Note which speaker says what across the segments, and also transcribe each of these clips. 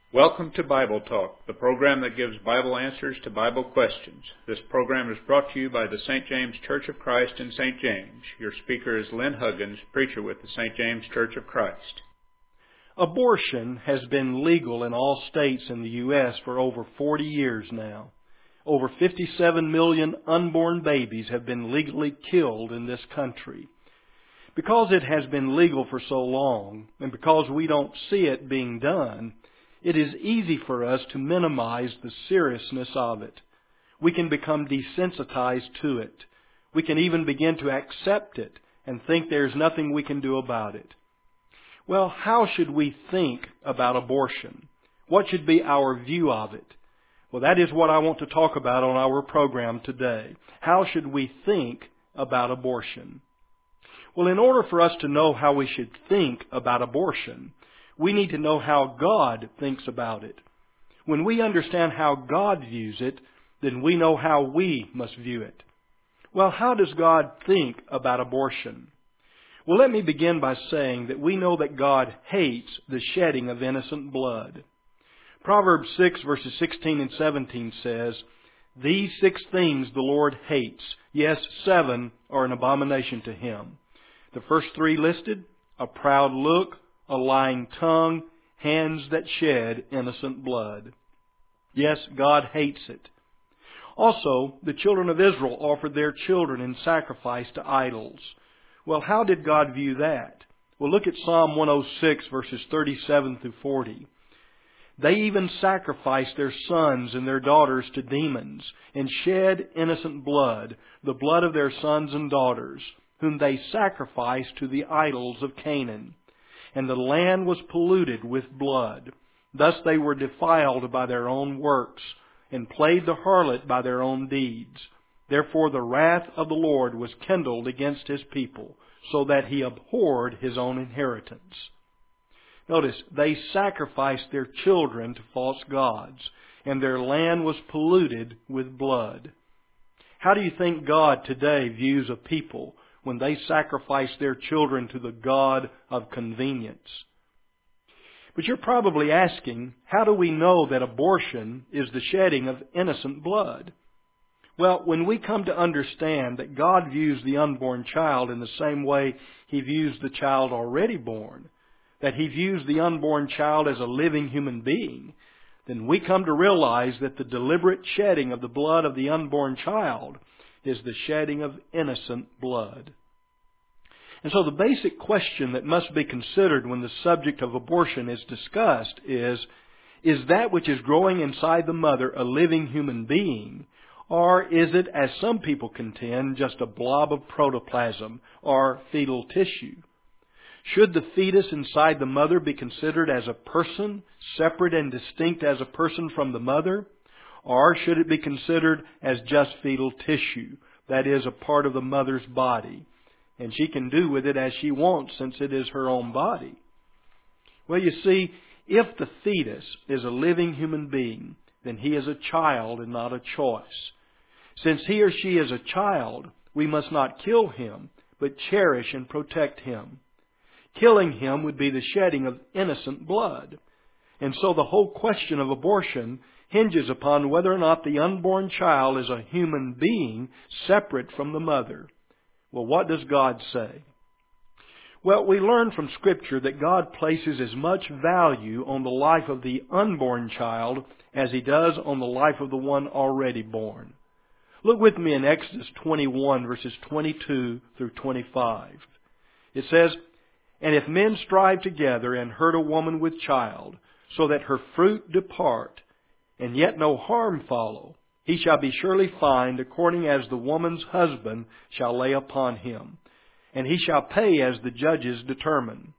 Speaker 1: Welcome to Bible Talk, the program that gives Bible answers to Bible questions. This program is brought to you by the St. James Church of Christ in St. James. Your speaker is Lynn Huggins, preacher with the St. James Church of Christ.
Speaker 2: Abortion has been legal in all states in the U.S. for over 40 years now. Over 57 million unborn babies have been legally killed in this country. Because it has been legal for so long, and because we don't see it being done, it is easy for us to minimize the seriousness of it. We can become desensitized to it. We can even begin to accept it and think there's nothing we can do about it. Well, how should we think about abortion? What should be our view of it? Well, that is what I want to talk about on our program today. How should we think about abortion? Well, in order for us to know how we should think about abortion, we need to know how God thinks about it. When we understand how God views it, then we know how we must view it. Well, how does God think about abortion? Well, let me begin by saying that we know that God hates the shedding of innocent blood. Proverbs 6 verses 16 and 17 says, "These 6 things the Lord hates. Yes, 7 are an abomination to Him." The first 3 listed, a proud look, a lying tongue, hands that shed innocent blood. Yes, God hates it. Also, the children of Israel offered their children in sacrifice to idols. Well, how did God view that? Well, look at Psalm 106 verses 37 through 40. They even sacrificed their sons and their daughters to demons and shed innocent blood, the blood of their sons and daughters, whom they sacrificed to the idols of Canaan. And the land was polluted with blood. Thus they were defiled by their own works, and played the harlot by their own deeds. Therefore the wrath of the Lord was kindled against His people, so that He abhorred His own inheritance. Notice, they sacrificed their children to false gods, and their land was polluted with blood. How do you think God today views a people when they sacrifice their children to the god of convenience? But you're probably asking, how do we know that abortion is the shedding of innocent blood? Well, when we come to understand that God views the unborn child in the same way He views the child already born, that He views the unborn child as a living human being, then we come to realize that the deliberate shedding of the blood of the unborn child is the shedding of innocent blood. And so the basic question that must be considered when the subject of abortion is discussed is that which is growing inside the mother a living human being, or is it, as some people contend, just a blob of protoplasm or fetal tissue? Should the fetus inside the mother be considered as a person, separate and distinct as a person from the mother? Or should it be considered as just fetal tissue, that is, a part of the mother's body, and she can do with it as she wants since it is her own body? Well, you see, if the fetus is a living human being, then he is a child and not a choice. Since he or she is a child, we must not kill him, but cherish and protect him. Killing him would be the shedding of innocent blood. And so the whole question of abortion hinges upon whether or not the unborn child is a human being separate from the mother. Well, what does God say? Well, we learn from Scripture that God places as much value on the life of the unborn child as He does on the life of the one already born. Look with me in Exodus 21, verses 22 through 25. It says, "And if men strive together and hurt a woman with child, so that her fruit depart, and yet no harm follow, he shall be surely fined according as the woman's husband shall lay upon him, and he shall pay as the judges determine.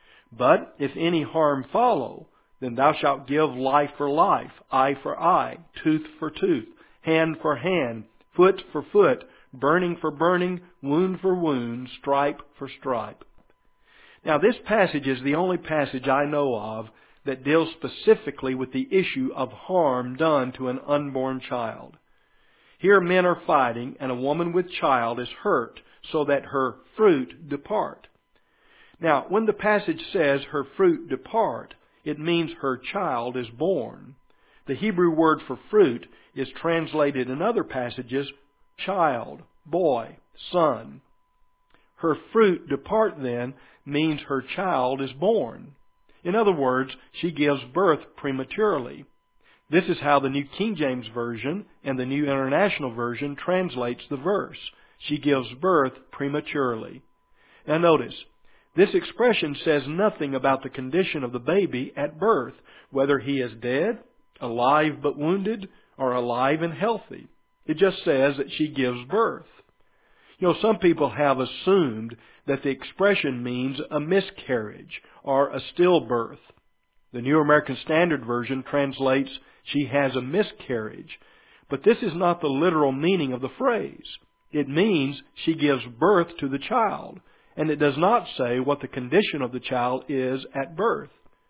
Speaker 2: But if any harm follow, then thou shalt give life for life, eye for eye, tooth for tooth, hand for hand, foot for foot, burning for burning, wound for wound, stripe for stripe." Now, this passage is the only passage I know of that deals specifically with the issue of harm done to an unborn child. Here men are fighting, and a woman with child is hurt so that her fruit depart. Now, when the passage says her fruit depart, it means her child is born. The Hebrew word for fruit is translated in other passages, child, boy, son. Her fruit depart then means her child is born. In other words, she gives birth prematurely. This is how the New King James Version and the New International Version translates the verse. She gives birth prematurely. Now notice, this expression says nothing about the condition of the baby at birth, whether he is dead, alive but wounded, or alive and healthy. It just says that she gives birth. Some people have assumed that the expression means a miscarriage or a stillbirth. The New American Standard Version translates, she has a miscarriage. But this is not the literal meaning of the phrase. It means she gives birth to the child, and it does not say what the condition of the child is at birth.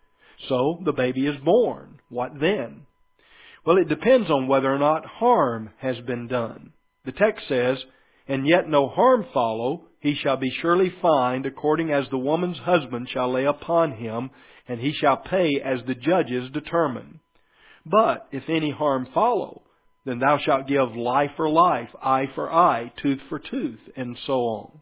Speaker 2: So the baby is born. What then? Well, it depends on whether or not harm has been done. The text says, and yet no harm follow, he shall be surely fined according as the woman's husband shall lay upon him, and he shall pay as the judges determine. But if any harm follow, then thou shalt give life for life, eye for eye, tooth for tooth, and so on.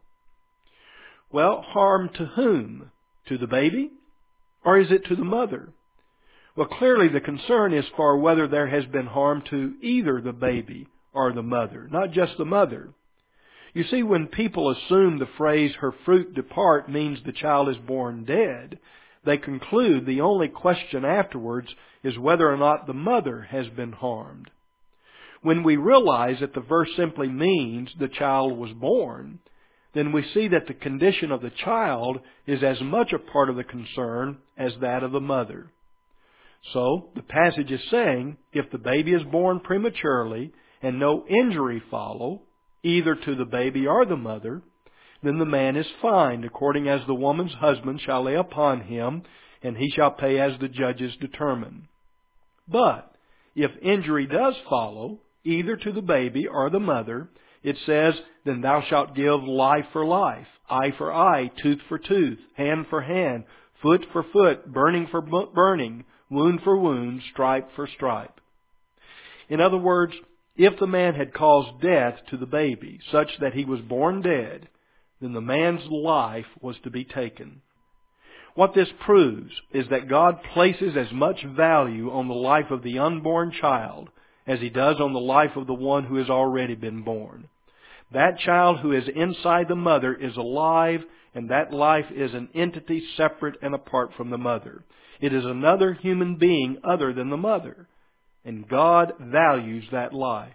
Speaker 2: Well, harm to whom? To the baby? Or is it to the mother? Well, clearly the concern is for whether there has been harm to either the baby or the mother, not just the mother. You see, when people assume the phrase, her fruit depart, means the child is born dead, they conclude the only question afterwards is whether or not the mother has been harmed. When we realize that the verse simply means the child was born, then we see that the condition of the child is as much a part of the concern as that of the mother. So, the passage is saying, if the baby is born prematurely and no injury follow, either to the baby or the mother, then the man is fined according as the woman's husband shall lay upon him, and he shall pay as the judges determine. But if injury does follow, either to the baby or the mother, it says, then thou shalt give life for life, eye for eye, tooth for tooth, hand for hand, foot for foot, burning for burning, wound for wound, stripe for stripe. In other words, if the man had caused death to the baby, such that he was born dead, then the man's life was to be taken. What this proves is that God places as much value on the life of the unborn child as He does on the life of the one who has already been born. That child who is inside the mother is alive, and that life is an entity separate and apart from the mother. It is another human being other than the mother. And God values that life.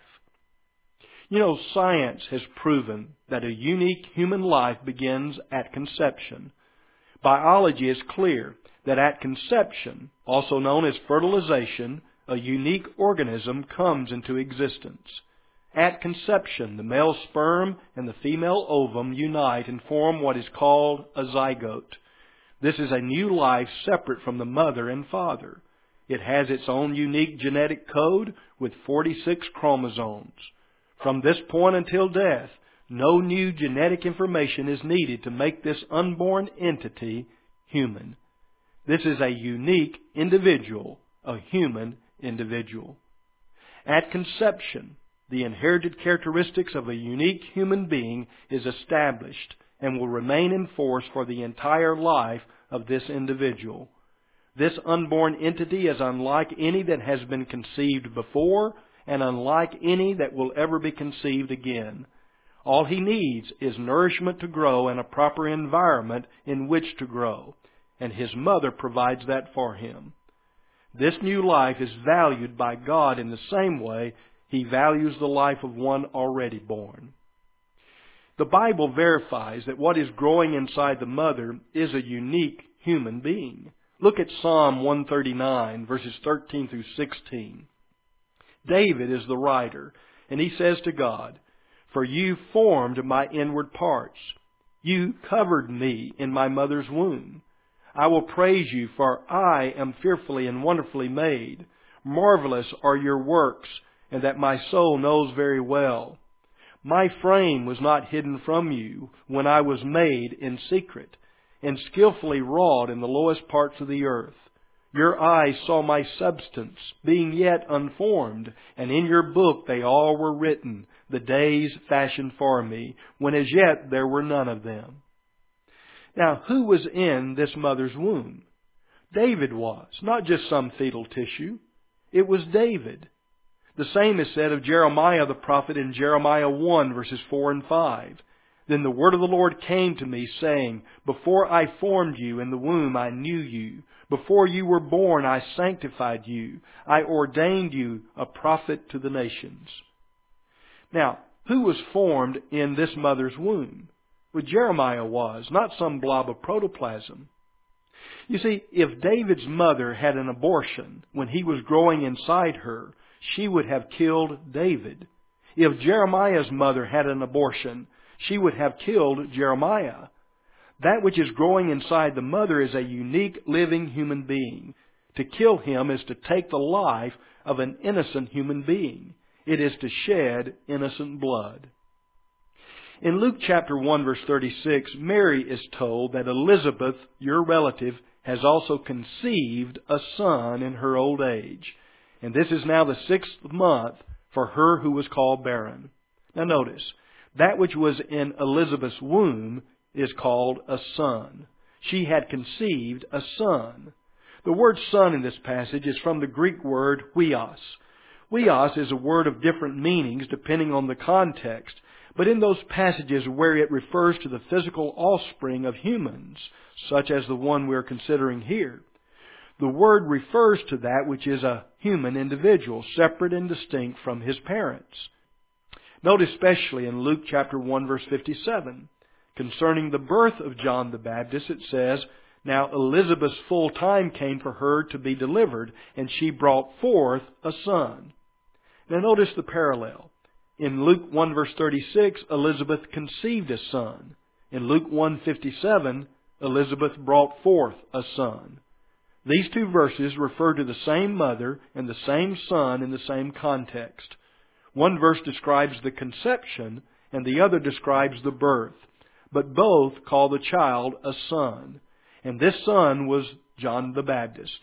Speaker 2: Science has proven that a unique human life begins at conception. Biology is clear that at conception, also known as fertilization, a unique organism comes into existence. At conception, the male sperm and the female ovum unite and form what is called a zygote. This is a new life separate from the mother and father. It has its own unique genetic code with 46 chromosomes. From this point until death, no new genetic information is needed to make this unborn entity human. This is a unique individual, a human individual. At conception, the inherited characteristics of a unique human being is established and will remain in force for the entire life of this individual. This unborn entity is unlike any that has been conceived before and unlike any that will ever be conceived again. All he needs is nourishment to grow and a proper environment in which to grow, and his mother provides that for him. This new life is valued by God in the same way He values the life of one already born. The Bible verifies that what is growing inside the mother is a unique human being. Look at Psalm 139, verses 13 through 16. David is the writer, and he says to God, "For you formed my inward parts. You covered me in my mother's womb. I will praise you, for I am fearfully and wonderfully made. Marvelous are your works, and that my soul knows very well. My frame was not hidden from you when I was made in secret, and skillfully wrought in the lowest parts of the earth. Your eyes saw my substance, being yet unformed, and in your book they all were written, the days fashioned for me, when as yet there were none of them. Now, who was in this mother's womb? David was, not just some fetal tissue. It was David. The same is said of Jeremiah the prophet in Jeremiah 1, verses 4 and 5. Then the word of the Lord came to me, saying, Before I formed you in the womb I knew you. Before you were born I sanctified you. I ordained you a prophet to the nations. Now, who was formed in this mother's womb? Well, Jeremiah was, not some blob of protoplasm. You see, if David's mother had an abortion when he was growing inside her, she would have killed David. If Jeremiah's mother had an abortion, she would have killed Jeremiah. That which is growing inside the mother is a unique living human being. To kill him is to take the life of an innocent human being. It is to shed innocent blood. In Luke chapter 1, verse 36, Mary is told that Elizabeth, your relative, has also conceived a son in her old age. And this is now the 6th month for her who was called barren. Now notice, that which was in Elizabeth's womb is called a son. She had conceived a son. The word son in this passage is from the Greek word huios. Huios is a word of different meanings depending on the context. But in those passages where it refers to the physical offspring of humans, such as the one we are considering here, the word refers to that which is a human individual, separate and distinct from his parents. Note especially in Luke chapter 1, verse 57, concerning the birth of John the Baptist, it says, Now Elizabeth's full time came for her to be delivered, and she brought forth a son. Now notice the parallel. In Luke 1 verse 36, Elizabeth conceived a son. In Luke 1:57, Elizabeth brought forth a son. These two verses refer to the same mother and the same son in the same context. One verse describes the conception and the other describes the birth, but both call the child a son. And this son was John the Baptist.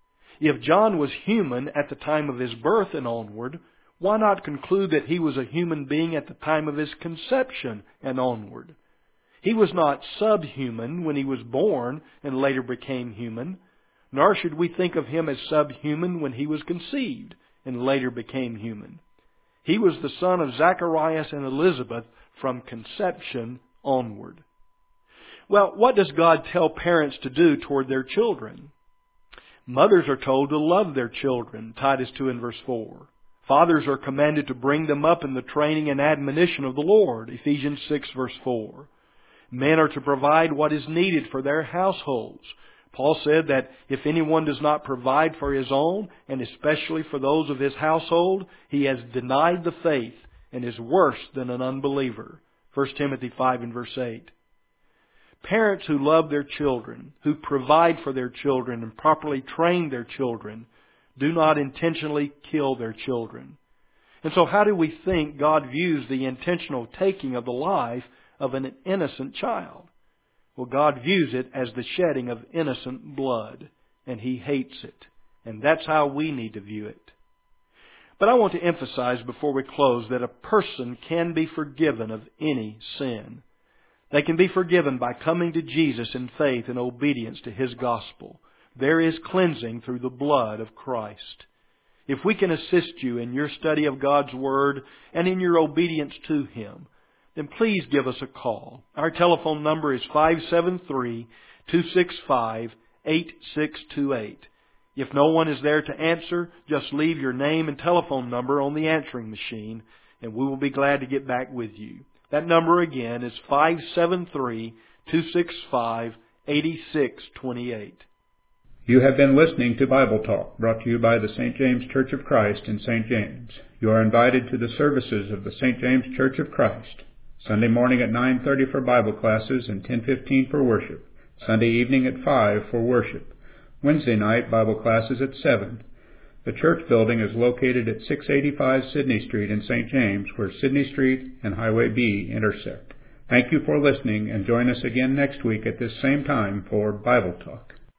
Speaker 2: If John was human at the time of his birth and onward, why not conclude that he was a human being at the time of his conception and onward? He was not subhuman when he was born and later became human, nor should we think of him as subhuman when he was conceived and later became human. He was the son of Zacharias and Elizabeth from conception onward. Well, what does God tell parents to do toward their children? Mothers are told to love their children, Titus 2 and verse 4. Fathers are commanded to bring them up in the training and admonition of the Lord, Ephesians 6 verse 4. Men are to provide what is needed for their households. Paul said that if anyone does not provide for his own, and especially for those of his household, he has denied the faith and is worse than an unbeliever. 1 Timothy 5 and verse 8. Parents who love their children, who provide for their children and properly train their children, do not intentionally kill their children. And so how do we think God views the intentional taking of the life of an innocent child? Well, God views it as the shedding of innocent blood, and He hates it. And that's how we need to view it. But I want to emphasize before we close that a person can be forgiven of any sin. They can be forgiven by coming to Jesus in faith and obedience to His gospel. There is cleansing through the blood of Christ. If we can assist you in your study of God's Word and in your obedience to Him, then please give us a call. Our telephone number is 573-265-8628. If no one is there to answer, just leave your name and telephone number on the answering machine, and we will be glad to get back with you. That number again is 573-265-8628.
Speaker 1: You have been listening to Bible Talk, brought to you by the St. James Church of Christ in St. James. You are invited to the services of the St. James Church of Christ. Sunday morning at 9:30 for Bible classes and 10:15 for worship. Sunday evening at 5 for worship. Wednesday night Bible classes at 7. The church building is located at 685 Sydney Street in St. James, where Sydney Street and Highway B intersect. Thank you for listening, and join us again next week at this same time for Bible Talk.